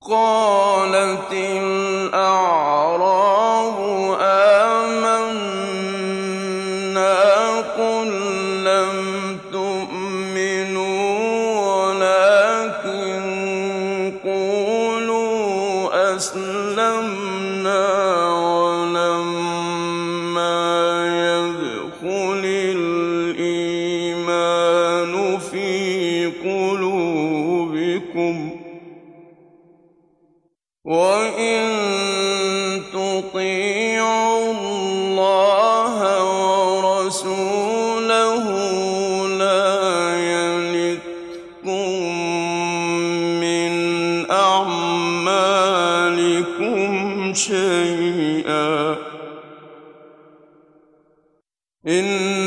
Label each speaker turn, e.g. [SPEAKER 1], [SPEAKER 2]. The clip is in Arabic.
[SPEAKER 1] قالت الأعراب آمنا قل لم تؤمنوا ولكن قولوا أسلمنا ولما يدخل الإيمان في قلوبكم وإن تطيعوا الله ورسوله لا يلتكم من أعمالكم شيئا